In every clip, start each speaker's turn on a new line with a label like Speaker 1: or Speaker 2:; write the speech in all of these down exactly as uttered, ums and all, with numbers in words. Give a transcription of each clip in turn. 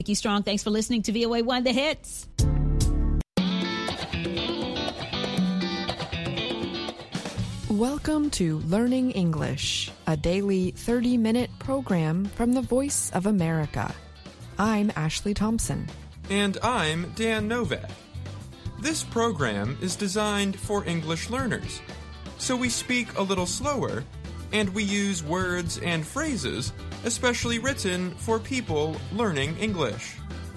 Speaker 1: Nikki Strong, thanks for listening to V O A one The Hits.
Speaker 2: Welcome to Learning English, a daily thirty-minute program from the Voice of America. I'm Ashley Thompson.
Speaker 3: And I'm Dan Novak. This program is designed for English learners, so we speak a little slower, and we use words and phrases especially written for people learning English.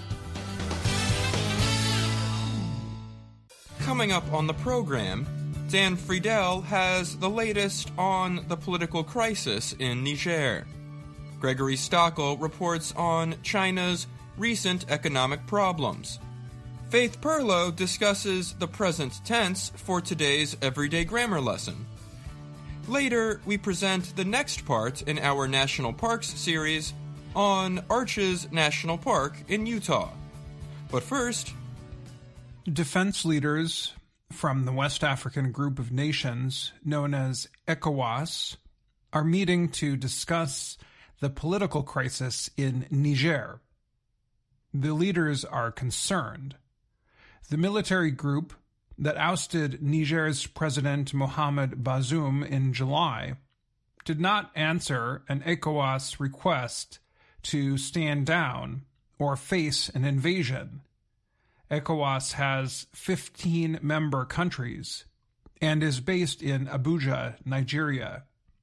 Speaker 3: Coming up on the program, Dan Friedel has the latest on the political crisis in Niger. Gregory Stockel reports on China's recent economic problems. Faith Perlow discusses the present tense for today's everyday grammar lesson. Later, we present the next part in our National Parks series on Arches National Park in Utah. But first,
Speaker 4: defense leaders from the West African group of nations known as ECOWAS are meeting to discuss the political crisis in Niger. The leaders are concerned. The military group that ousted Niger's President Mohamed Bazoum in July did not answer an ECOWAS request to stand down or face an invasion. ECOWAS has fifteen member countries and is based in Abuja, Nigeria.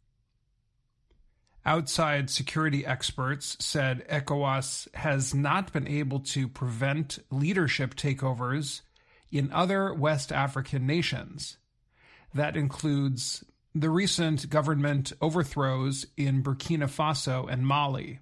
Speaker 4: Outside security experts said ECOWAS has not been able to prevent leadership takeovers in other West African nations. That includes the recent government overthrows in Burkina Faso and Mali.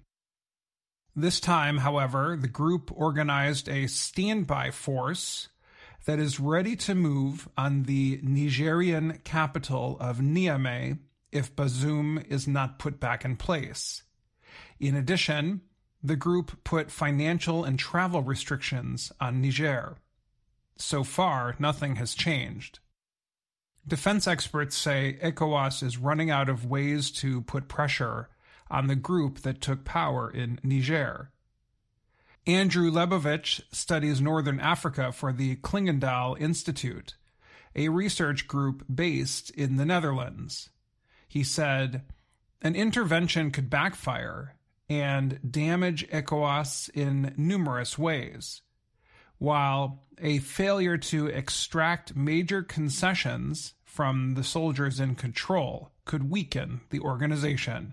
Speaker 4: This time, however, the group organized a standby force that is ready to move on the Nigerian capital of Niamey if Bazoum is not put back in place. In addition, the group put financial and travel restrictions on Niger. So far, nothing has changed. Defense experts say ECOWAS is running out of ways to put pressure on the group that took power in Niger. Andrew Lebovich studies Northern Africa for the Klingendahl Institute, a research group based in the Netherlands. He said, an intervention could backfire and damage ECOWAS in numerous ways, while a failure to extract major concessions from the soldiers in control could weaken the organization.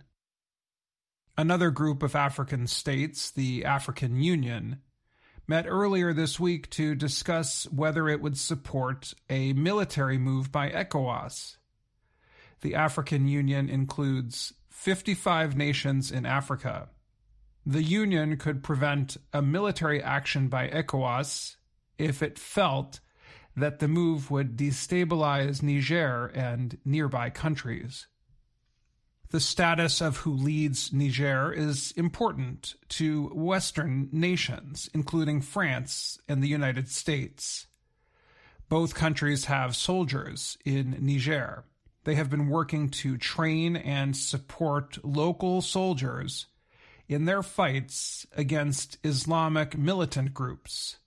Speaker 4: Another group of African states, the African Union, met earlier this week to discuss whether it would support a military move by ECOWAS. The African Union includes fifty-five nations in Africa. The Union could prevent a military action by ECOWAS if it felt that the move would destabilize Niger and nearby countries. The status of who leads Niger is important to Western nations, including France and the United States. Both countries have soldiers in Niger. They have been working to train and support local soldiers in their fights against Islamic militant groups.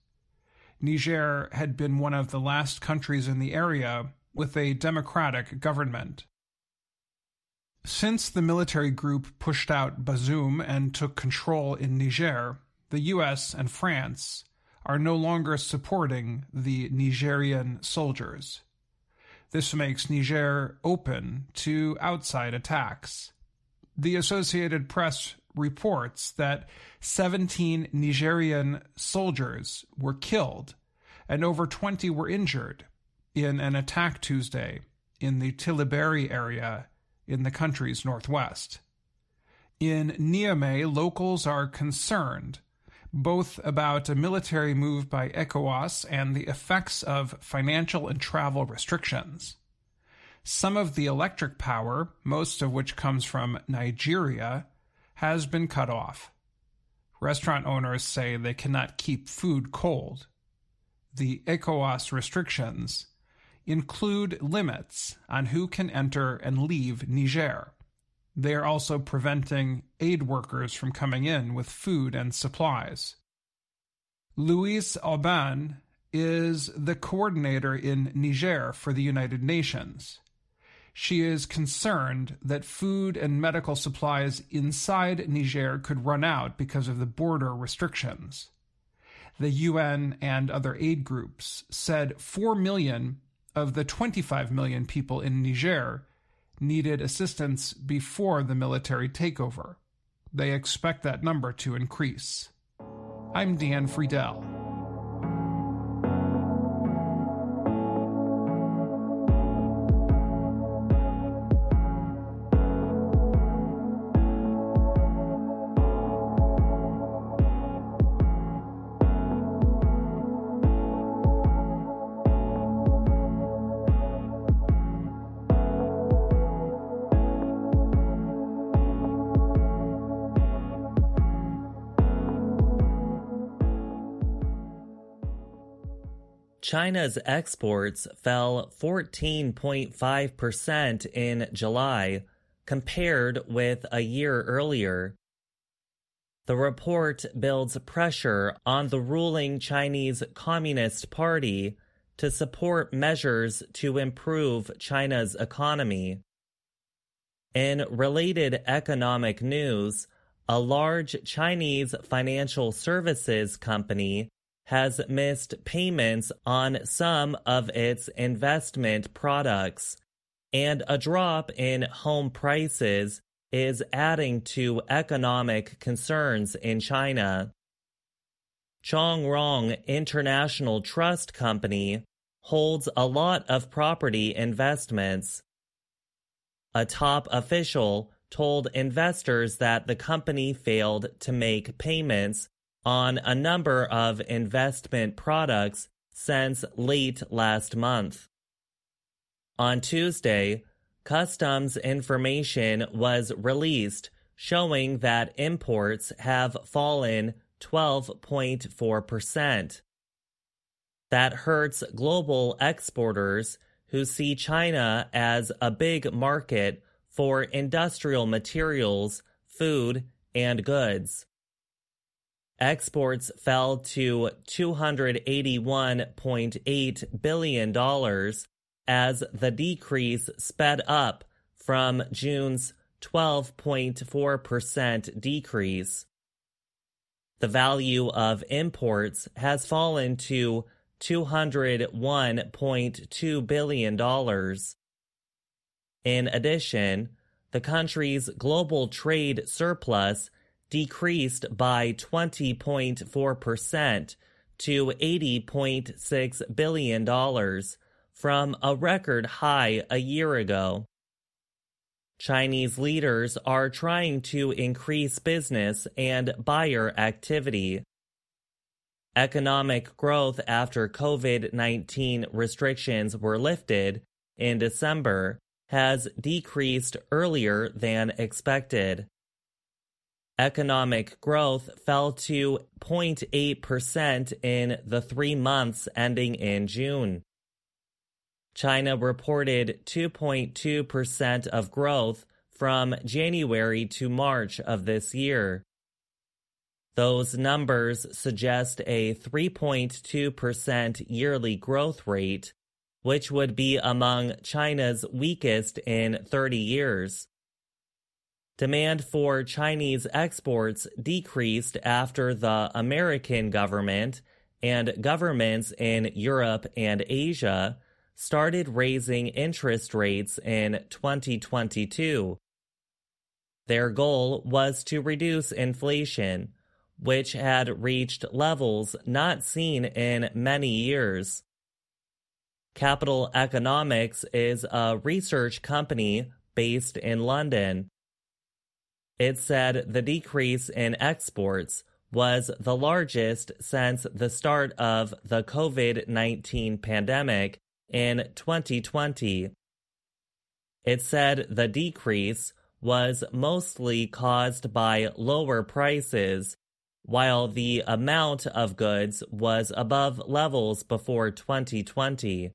Speaker 4: Niger had been one of the last countries in the area with a democratic government. Since the military group pushed out Bazoum and took control in Niger, the U S and France are no longer supporting the Nigerian soldiers. This makes Niger open to outside attacks. The Associated Press reports that seventeen Nigerian soldiers were killed and over twenty were injured in an attack Tuesday in the Tillaberi area in the country's northwest. In Niamey, locals are concerned both about a military move by ECOWAS and the effects of financial and travel restrictions. Some of the electric power, most of which comes from Nigeria, has been cut off. Restaurant owners say they cannot keep food cold. The ECOWAS restrictions include limits on who can enter and leave Niger. They are also preventing aid workers from coming in with food and supplies. Louise Aubin is the coordinator in Niger for the United Nations. She is concerned that food and medical supplies inside Niger could run out because of the border restrictions. The U N and other aid groups said four million of the twenty-five million people in Niger needed assistance before the military takeover. They expect that number to increase. I'm Dan Friedel.
Speaker 5: China's exports fell fourteen point five percent in July compared with a year earlier. The report builds pressure on the ruling Chinese Communist Party to support measures to improve China's economy. In related economic news, a large Chinese financial services company has missed payments on some of its investment products, and a drop in home prices is adding to economic concerns in China. Chongrong International Trust Company holds a lot of property investments. A top official told investors that the company failed to make payments on a number of investment products since late last month. On Tuesday, customs information was released showing that imports have fallen twelve point four percent. That hurts global exporters who see China as a big market for industrial materials, food, and goods. Exports fell to two hundred eighty-one point eight billion dollars as the decrease sped up from June's twelve point four percent decrease. The value of imports has fallen to two hundred one point two billion dollars. In addition, the country's global trade surplus decreased by twenty point four percent to eighty point six billion dollars from a record high a year ago. Chinese leaders are trying to increase business and buyer activity. Economic growth after COVID nineteen restrictions were lifted in December has decreased earlier than expected. Economic growth fell to zero point eight percent in the three months ending in June. China reported two point two percent of growth from January to March of this year. Those numbers suggest a three point two percent yearly growth rate, which would be among China's weakest in thirty years. Demand for Chinese exports decreased after the American government and governments in Europe and Asia started raising interest rates in twenty twenty-two. Their goal was to reduce inflation, which had reached levels not seen in many years. Capital Economics is a research company based in London. It said the decrease in exports was the largest since the start of the COVID nineteen pandemic in twenty twenty. It said the decrease was mostly caused by lower prices, while the amount of goods was above levels before twenty twenty.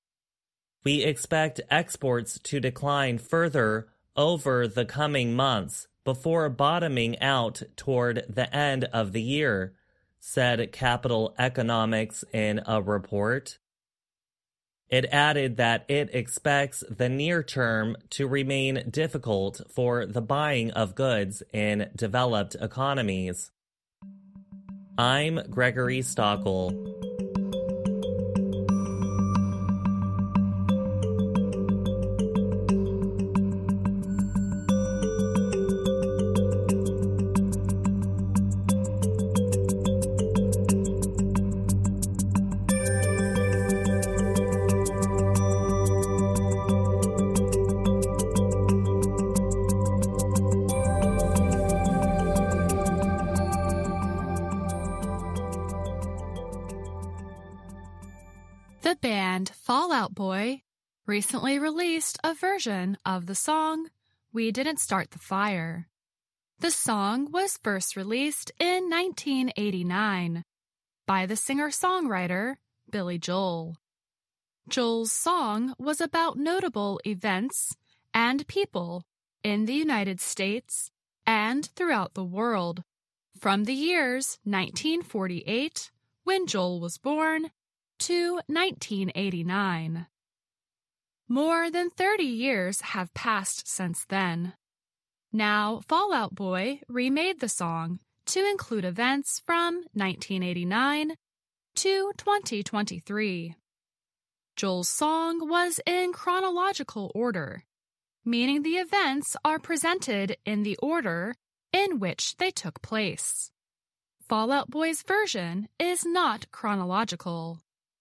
Speaker 5: We expect exports to decline further over the coming months before bottoming out toward the end of the year, said Capital Economics in a report. It added that it expects the near term to remain difficult for the buying of goods in developed economies. I'm Gregory Stockel.
Speaker 6: The band Fall Out Boy recently released a version of the song We Didn't Start the Fire. The song was first released in nineteen eighty-nine by the singer-songwriter Billy Joel. Joel's song was about notable events and people in the United States and throughout the world from the years nineteen forty-eight, when Joel was born, to nineteen eighty-nine. More than thirty years have passed since then. Now, Fall Out Boy remade the song to include events from nineteen eighty-nine to twenty twenty-three. Joel's song was in chronological order, meaning the events are presented in the order in which they took place. Fall Out Boy's version is not chronological.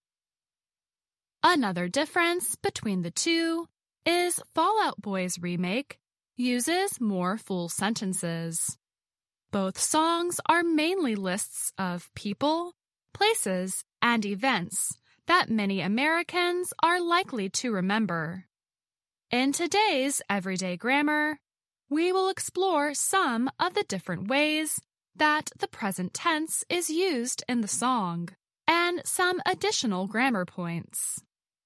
Speaker 6: Another difference between the two is Fall Out Boy's remake uses more full sentences. Both songs are mainly lists of people, places, and events that many Americans are likely to remember. In today's Everyday Grammar, we will explore some of the different ways that the present tense is used in the song and some additional grammar points.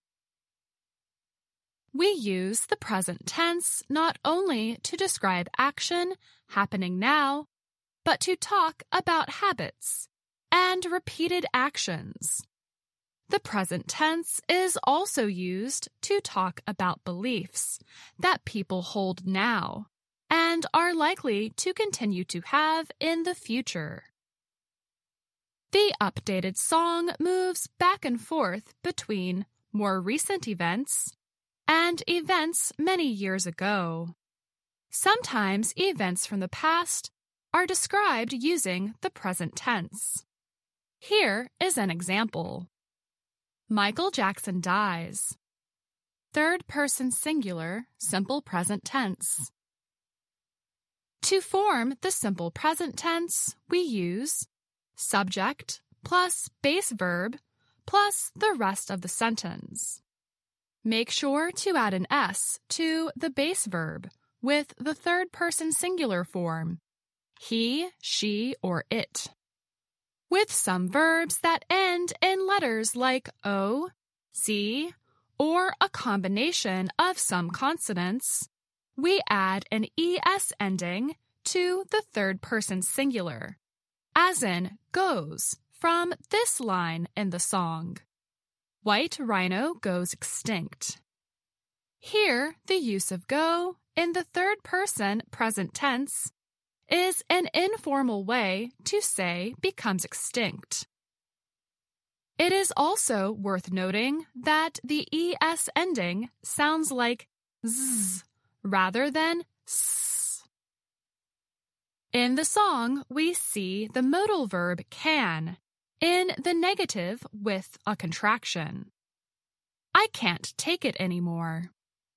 Speaker 6: We use the present tense not only to describe action happening now, but to talk about habits and repeated actions. The present tense is also used to talk about beliefs that people hold now and are likely to continue to have in the future. The updated song moves back and forth between more recent events and events many years ago. Sometimes events from the past are described using the present tense. Here is an example. Michael Jackson dies. Third person singular, simple present tense. To form the simple present tense, we use subject plus base verb plus the rest of the sentence. Make sure to add an S to the base verb with the third person singular form, he, she, or it. With some verbs that end in letters like O, Z, or a combination of some consonants, we add an E S ending to the third person singular, as in goes from this line in the song. White rhino goes extinct. Here, the use of go in the third person present tense is an informal way to say becomes extinct. It is also worth noting that the E S ending sounds like z rather than s. In the song, we see the modal verb can in the negative with a contraction. I can't take it anymore.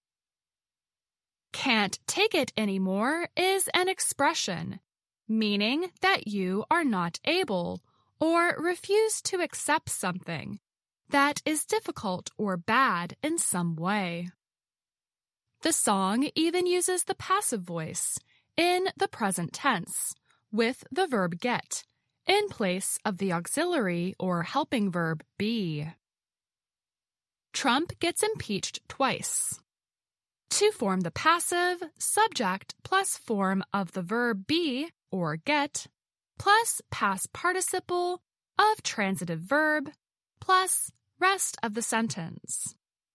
Speaker 6: Can't take it anymore is an expression meaning that you are not able or refuse to accept something that is difficult or bad in some way. The song even uses the passive voice in the present tense with the verb get in place of the auxiliary or helping verb be. Trump gets impeached twice. To form the passive, subject plus form of the verb be or get plus past participle of transitive verb plus rest of the sentence.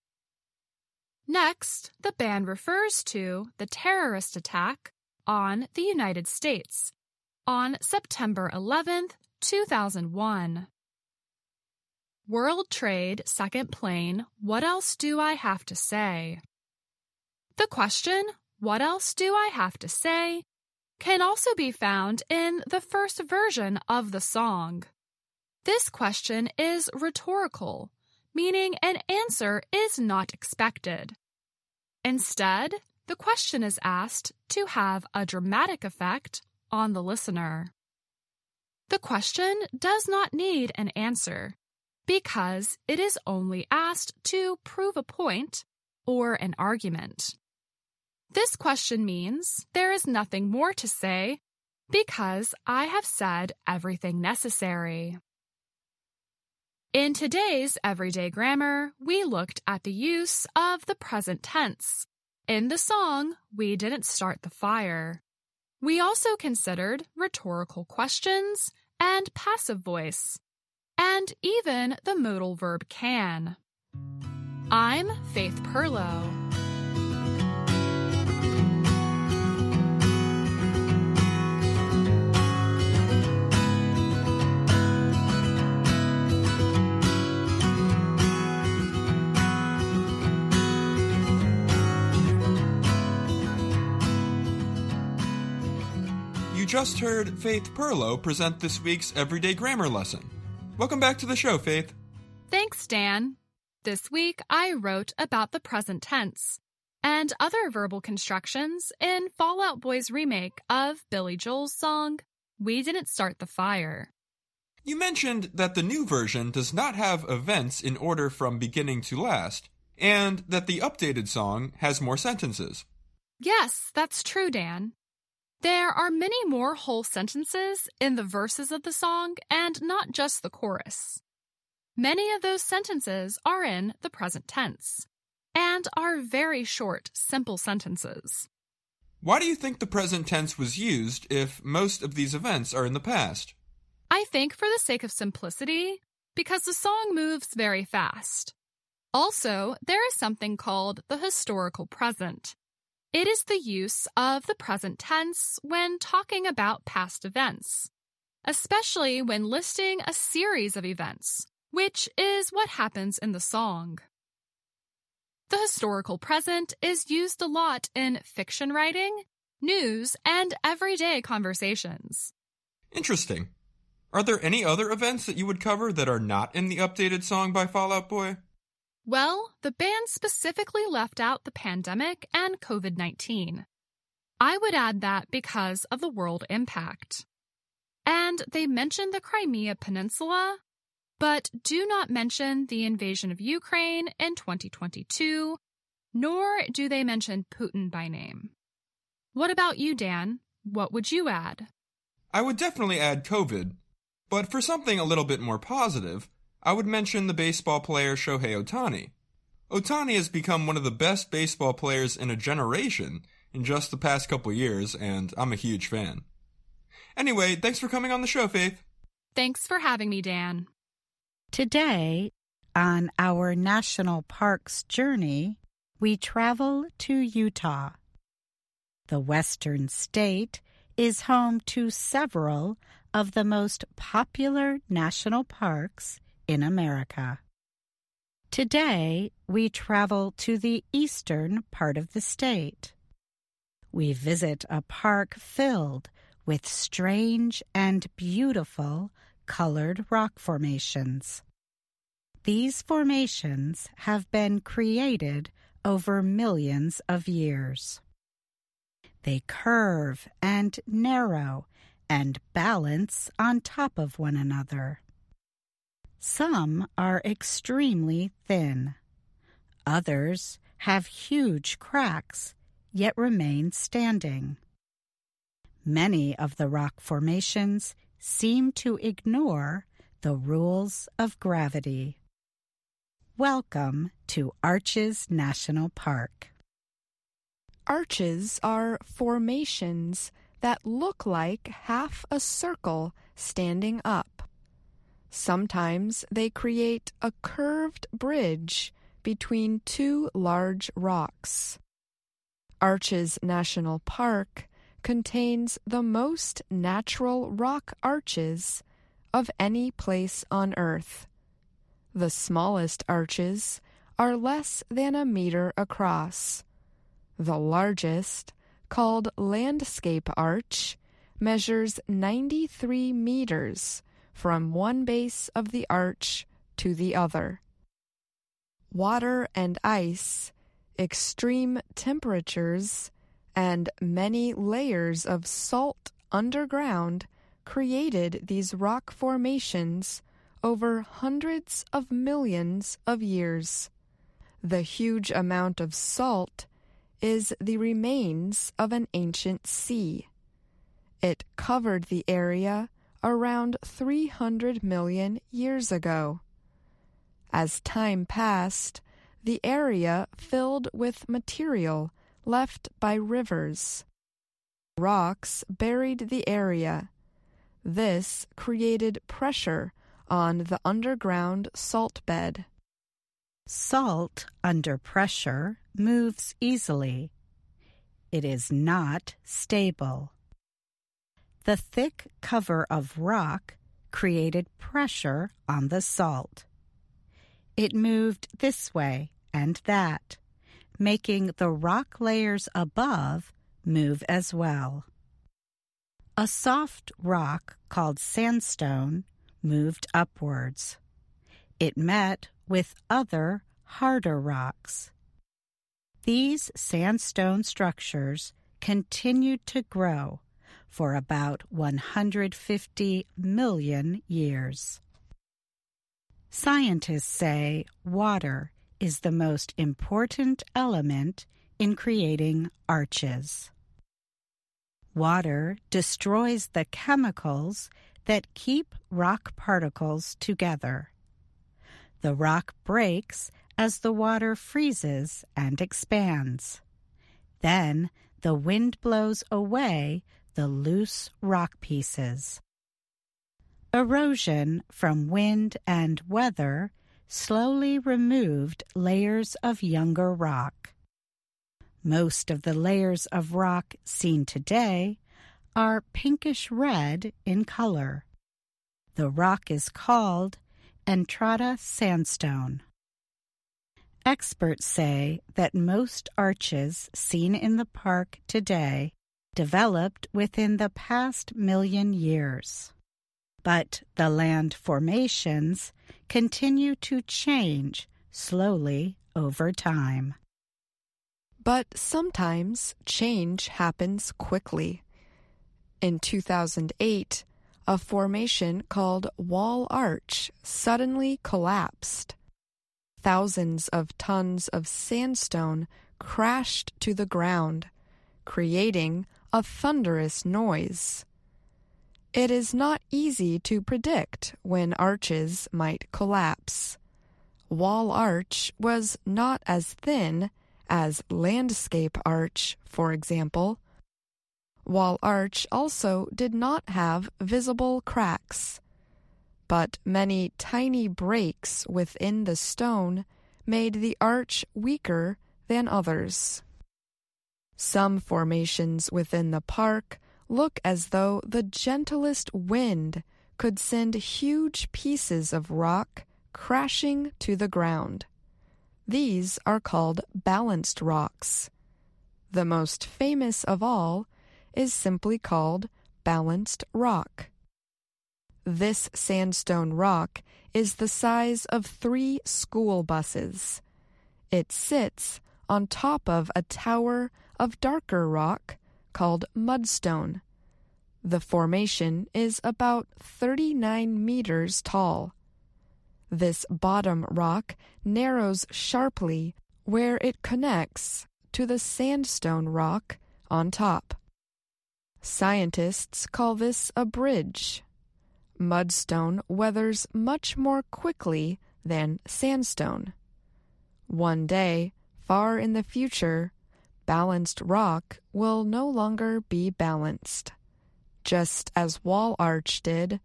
Speaker 6: Next, the band refers to the terrorist attack on the United States on September eleventh, two thousand one. World Trade Second Plane, what else do I have to say? The question, what else do I have to say, can also be found in the first version of the song. This question is rhetorical, meaning an answer is not expected. Instead, the question is asked to have a dramatic effect on the listener. The question does not need an answer because it is only asked to prove a point or an argument. This question means there is nothing more to say because I have said everything necessary. In today's Everyday Grammar, we looked at the use of the present tense. In the song, we didn't start the fire. We also considered rhetorical questions and passive voice, and even the modal verb can. I'm Faith Perlow.
Speaker 3: You just heard Faith Perlow present this week's Everyday Grammar lesson. Welcome back to the show, Faith.
Speaker 6: Thanks, Dan. This week, I wrote about the present tense and other verbal constructions in Fall Out Boy's remake of Billy Joel's song, We Didn't Start the Fire.
Speaker 3: You mentioned that the new version does not have events in order from beginning to last, and that the updated song has more sentences.
Speaker 6: Yes, that's true, Dan. There are many more whole sentences in the verses of the song and not just the chorus. Many of those sentences are in the present tense and are very short, simple sentences.
Speaker 3: Why do you think the present tense was used if most of these events are in the past?
Speaker 6: I think for the sake of simplicity, because the song moves very fast. Also, there is something called the historical present. It is the use of the present tense when talking about past events, especially when listing a series of events, which is what happens in the song. The historical present is used a lot in fiction writing, news, and everyday conversations.
Speaker 3: Interesting. Are there any other events that you would cover that are not in the updated song by Fall Out Boy?
Speaker 6: Well, the band specifically left out the pandemic and covid nineteen. I would add that because of the world impact. And they mentioned the Crimea Peninsula, but do not mention the invasion of Ukraine in twenty twenty-two, nor do they mention Putin by name. What about you, Dan? What would you add?
Speaker 3: I would definitely add COVID, but for something a little bit more positive, I would mention the baseball player Shohei Ohtani. Ohtani has become one of the best baseball players in a generation in just the past couple years, and I'm a huge fan. Anyway, thanks for coming on the show, Faith.
Speaker 6: Thanks for having me, Dan.
Speaker 7: Today, on our national parks journey, we travel to Utah. The western state is home to several of the most popular national parks in America. Today, we travel to the eastern part of the state. We visit a park filled with strange and beautiful colored rock formations. These formations have been created over millions of years. They curve and narrow and balance on top of one another. Some are extremely thin. Others have huge cracks, yet remain standing. Many of the rock formations seem to ignore the rules of gravity. Welcome to Arches National Park.
Speaker 2: Arches are formations that look like half a circle standing up. Sometimes they create a curved bridge between two large rocks. Arches National Park contains the most natural rock arches of any place on Earth. The smallest arches are less than a meter across. The largest, called Landscape Arch, measures ninety-three meters from one base of the arch to the other. Water and ice, extreme temperatures, and many layers of salt underground created these rock formations over hundreds of millions of years. The huge amount of salt is the remains of an ancient sea. It covered the area around three hundred million years ago. As time passed, the area filled with material left by rivers. Rocks buried the area. This created pressure on the underground salt bed.
Speaker 7: Salt under pressure moves easily. It is not stable. The thick cover of rock created pressure on the salt. It moved this way and that, making the rock layers above move as well. A soft rock called sandstone moved upwards. It met with other, harder rocks. These sandstone structures continued to grow for about one hundred fifty million years. Scientists say water is the most important element in creating arches. Water destroys the chemicals that keep rock particles together. The rock breaks as the water freezes and expands. Then the wind blows away the loose rock pieces. Erosion from wind and weather slowly removed layers of younger rock. Most of the layers of rock seen today are pinkish-red in color. The rock is called Entrada sandstone. Experts say that most arches seen in the park today developed within the past million years. But the land formations continue to change slowly over time.
Speaker 2: But sometimes change happens quickly. In two thousand eight, a formation called Wall Arch suddenly collapsed. Thousands of tons of sandstone crashed to the ground, creating a thunderous noise. It is not easy to predict when arches might collapse. Wall Arch was not as thin as Landscape Arch, for example. Wall Arch also did not have visible cracks, but many tiny breaks within the stone made the arch weaker than others. Some formations within the park look as though the gentlest wind could send huge pieces of rock crashing to the ground. These are called balanced rocks. The most famous of all is simply called Balanced Rock. This sandstone rock is the size of three school buses. It sits on top of a tower of darker rock called mudstone. The formation is about thirty-nine meters tall. This bottom rock narrows sharply where it connects to the sandstone rock on top. Scientists call this a bridge. Mudstone weathers much more quickly than sandstone. One day, far in the future, balanced rock will no longer be balanced. Just as Wall Arch did,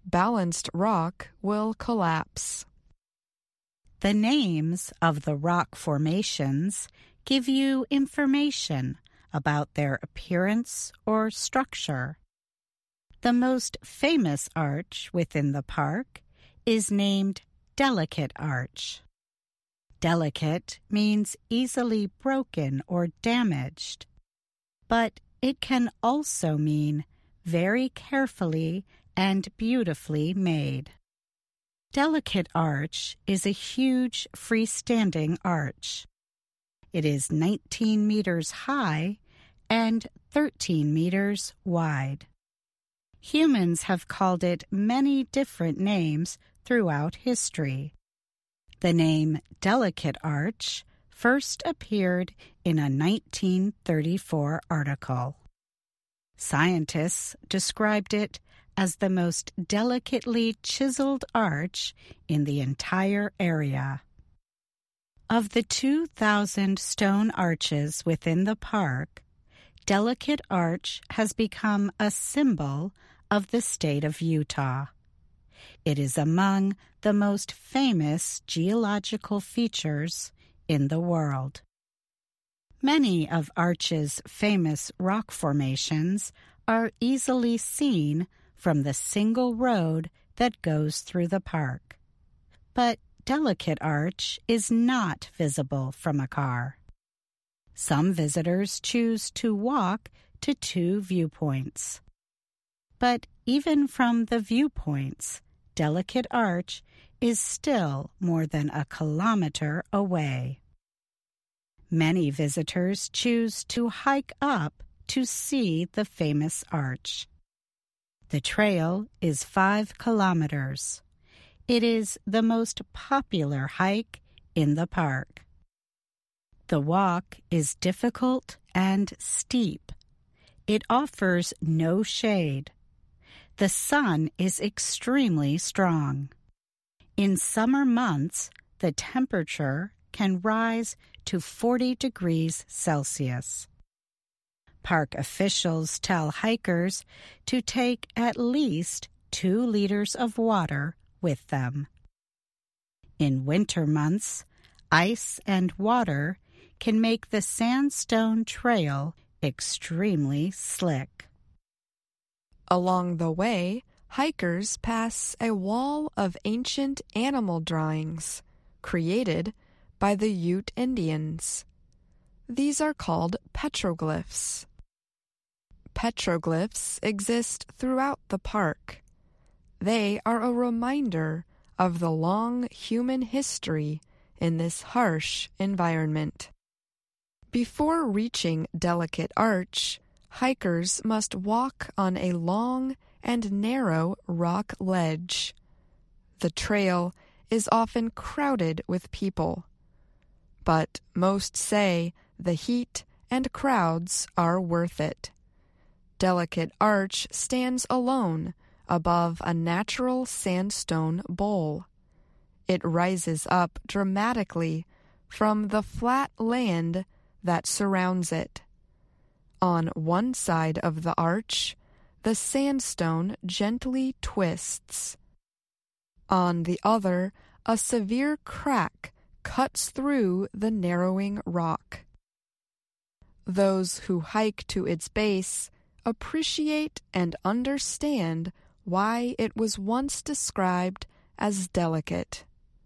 Speaker 2: balanced rock will collapse.
Speaker 7: The names of the rock formations give you information about their appearance or structure. The most famous arch within the park is named Delicate Arch. Delicate means easily broken or damaged, but it can also mean very carefully and beautifully made. Delicate Arch is a huge freestanding arch. It is nineteen meters high and thirteen meters wide. Humans have called it many different names throughout history. The name Delicate Arch first appeared in a nineteen thirty-four article. Scientists described it as the most delicately chiseled arch in the entire area. Of the two thousand stone arches within the park, Delicate Arch has become a symbol of the state of Utah. It is among the most famous geological features in the world. Many of Arch's famous rock formations are easily seen from the single road that goes through the park. But Delicate Arch is not visible from a car. Some visitors choose to walk to two viewpoints. But even from the viewpoints, Delicate Arch is still more than a kilometer away. Many visitors choose to hike up to see the famous arch. The trail is five kilometers. It is the most popular hike in the park. The walk is difficult and steep. It offers no shade. The sun is extremely strong. In summer months, the temperature can rise to forty degrees Celsius. Park officials tell hikers to take at least two liters of water with them. In winter months, ice and water can make the sandstone trail extremely slick.
Speaker 2: Along the way, hikers pass a wall of ancient animal drawings created by the Ute Indians. These are called petroglyphs. Petroglyphs exist throughout the park. They are a reminder of the long human history in this harsh environment. Before reaching Delicate Arch, hikers must walk on a long and narrow rock ledge. The trail is often crowded with people, but most say the heat and crowds are worth it. Delicate Arch stands alone above a natural sandstone bowl. It rises up dramatically from the flat land that surrounds it. On one side of the arch, the sandstone gently twists. On the other, a severe crack cuts through the narrowing rock. Those who hike to its base appreciate and understand why it was once described as delicate.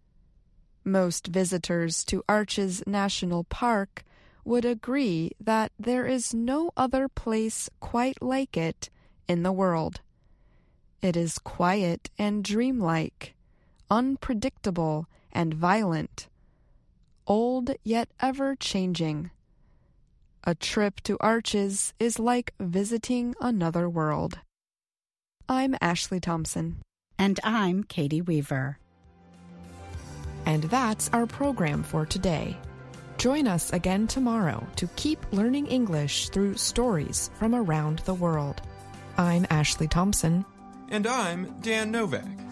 Speaker 2: Most visitors to Arches National Park would agree that there is no other place quite like it in the world. It is quiet and dreamlike, unpredictable and violent, old yet ever-changing. A trip to Arches is like visiting another world. I'm Ashley Thompson.
Speaker 7: And I'm Katie Weaver.
Speaker 2: And that's our program for today. Join us again tomorrow to keep learning English through stories from around the world. I'm Ashley Thompson.
Speaker 3: And I'm Dan Novak.